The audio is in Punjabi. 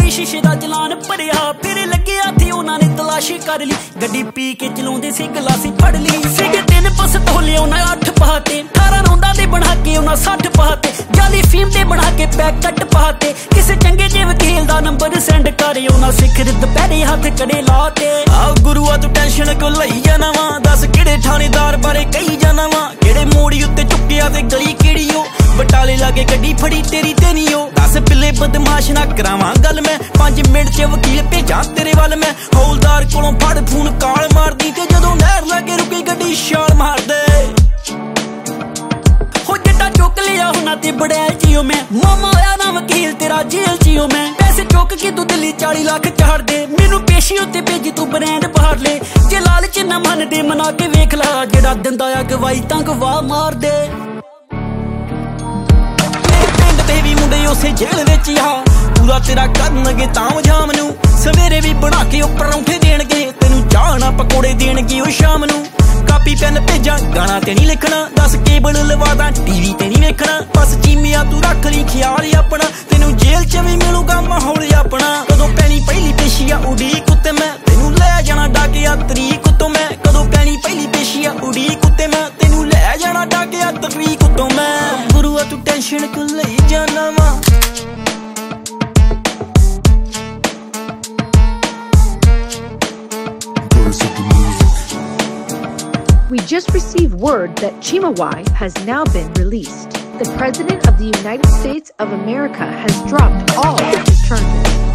ਗੱਡੀ ਸ਼ੀਸ਼ੇ ਦਾ ਚਲਾਨ ਭਰਿਆ ਫਿਰ ਲੱਗਿਆ ਤੇ ਉਹਨਾਂ ਨੇ ਤਲਾਸ਼ੀ ਕਰ ਲਈ ਗੱਡੀ ਪੀ ਕੇ ਚਲਾਉਂਦੇ ਸੀ ਗਲਾਸੀ ਫੜ ਲਈ ਸੀਗੇ 3 ਪਿਸਤੌਲੇ ਉਹਨਾਂ 8 ਪਾਤੇ 18 ਰੌਂਦਾਂ ਦੇ ਬਣਾ ਕੇ ਉਹਨਾਂ 60 ਪਾਤੇ ਜਾਲੀ ਫੀਮ ਦੇ ਬਣਾ ਕੇ ਪੈਕਟ ਪਾਤੇ ਕਿਸੇ ਚੰਗੇ ਜਿਹੇ ਵਕੀਲ ਦਾ ਨੰਬਰ ਸੈਂਡ ਕਰੇ ਉਹਨਾਂ ਸਿਖਰ ਦੁਪਹਿਰੇ ਹੱਥ ਕੜੇ ਲਾਤੇ ਆ ਗੁਰੂਆ ਤੂੰ ਟੈਨਸ਼ਨ ਕਿਉਂ ਲਈ ਜਾਣਾ ਵਾ ਦੱਸ ਕਿਹੜੇ ਥਾਣੇਦਾਰ ਬਾਰੇ ਕਹੀ ਜਾਣਾ ਵਾ ਕਿਹੜੇ ਮੋੜੀ ਉੱਤੇ ਚੁੱਕਿਆ ਤੇ ਗਲੀ ਕਿਹੜੀ ਓ ਬਟਾਲੇ ਲਾਗੇ ਗੱਡੀ ਫੜੀ ਤੇਰੀ ਤੇ ਨੀ ਓ ਦੱਸ ਪਿੱਲੇ ਬਦਮਾਸ਼ ਨਾ ਕਰਾਵਾਂ ਗੱਲ ਮੈਂ 5 ਮਿੰਟ 'ਚ ਵਕੀਲ ਭੇਜਾਂ ਤੇਰੇ ਵੱਲ ਮੈਂ ਹੌਲਦਾਰ ਕੋਲੋਂ ਫੜ ਫੋਨ ਕਾਲ ਮਾਰਦੀ ਤੇ ਜਦੋਂ ਨਹਿਰ ਲਾਗੇ ਰੁਕੀ ਗੱਡੀ ਛਾਲ ਮਾਰਦੇ ਹੋ ਜੱਟਾ ਚੁੱਕ ਲਿਆ ਹੁਣਾ ਤੇ ਬੜੈਲ ਜੀਓ ਮੈਂ ਮਾਮਾ ਆਇਆ ਨਾ ਵਕੀਲ ਤੇਰਾ ਜੇਲ੍ਹ ਜੀਓ ਮੈਂ ਪੈਸੇ ਚੁੱਕ ਕੇ ਤੂੰ ਦਿੱਲੀ 40 ਲੱਖ ਚਾੜ ਦੇ ਮੈਨੂੰ ਪੇਸ਼ੀ ਉੱਤੇ ਭੇਜੀ ਤੂੰ ਬ੍ਰਾਂਡ ਬਾਹਰ ਲੈ ਜੇ ਲਾਲਚ ਨਾ ਮੰਨਦੇ ਮਨਾ ਕੇ ਵੇਖ ਲਾ ਜਿਹੜਾ ਦਿੰਦਾ ਆ ਗਵਾਈ ਤਾਂ ਗਵਾਹ ਮਾਰ ਦੇ ਤੇ ਵੀ ਮੁੰਡੇ ਉਸੇ ਜੇਲ੍ਹ ਵਿੱਚ ਆ ਪੂਰਾ ਤੇਰਾ ਕਰਨਗੇ ਤਾਂ ਜਾਮ ਨੂੰ ਸਵੇਰੇ ਵੀ ਬਣਾ ਕੇ ਉਹ ਪਰੌਂਠੇ ਦੇਣਗੇ ਤੈਨੂੰ ਚਾਹ ਨਾ ਪਕੌੜੇ ਦੇਣਗੇ ਉਹ ਸ਼ਾਮ ਨੂੰ ਕਾਪੀ ਪੈਨ ਭੇਜਾਂ ਗਾਣਾ ਤੇ ਨਹੀਂ ਲਿਖਣਾ ਦੱਸ ਕੇਬਲ ਲਵਾਦਾ ਟੀਵੀ ਤੇ ਨਹੀਂ ਵੇਖਣਾ ਬਸ ਚੀਮਿਆ ਤੂੰ ਰੱਖ ਲਈ ਖਿਆਲ ਆਪਣਾ ਤੈਨੂੰ ਜੇਲ੍ਹ 'ਚ ਵੀ ਮਿਲੂਗਾ ਮਾਹੌਲ ਆਪਣਾ ਕਦੋਂ ਪੈਣੀ ਪਹਿਲੀ ਪੇਸ਼ੀ ਆ ਉਡੀਕ ਉੱਤੇ ਮੈਂ ਤੈਨੂੰ ਲੈ ਜਾਣਾ ਡਾਕਿਆ ਤਰੀਕ ਉੱਤੋਂ ਮੈਂ ਕਦੋਂ ਪੈਣੀ ਪਹਿਲੀ ਪੇਸ਼ੀ ਆ ਉਡੀਕ ਉੱਤੇ ਮੈਂ ਤੈਨੂੰ ਲੈ ਜਾਣਾ ਡਾਕਿਆ ਤਰੀਕ ਉੱਤੋਂ ਮੈਂ ਗੁਰੂਆ ਤੂੰ ਟੈਨਸ਼ਨ ਕਿਉਂ ਲਈ ਜਾਣਾ ਵਾ We just received word that Chimawai has now been released. The President of the United States of America has dropped all of his charges.